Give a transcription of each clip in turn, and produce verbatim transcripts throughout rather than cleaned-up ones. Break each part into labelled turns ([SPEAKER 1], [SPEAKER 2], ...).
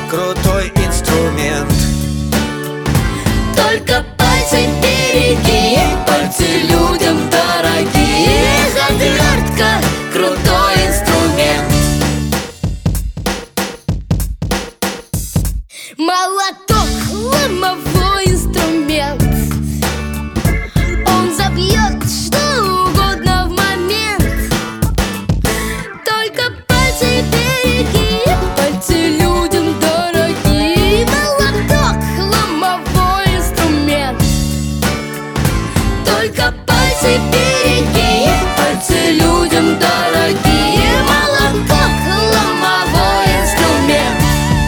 [SPEAKER 1] крутой инструмент.
[SPEAKER 2] Только пальцы береги, пальцы людям дорогие. Отвертка — крутой инструмент. Молоток — ломовой инструмент. Он забьет что угодно в момент. Только пальцы береги, пальцы людям дорогие. Молоток — ломовой инструмент. Только пальцы береги, пальцы людям дорогие. Молоток — ломовой инструмент.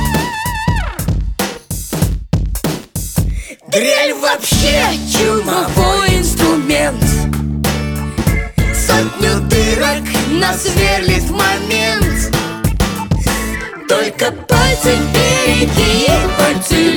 [SPEAKER 2] Дрель вообще чумовой инструмент. Сотню дырок насверлит в момент. Только пальцы береги, пальцы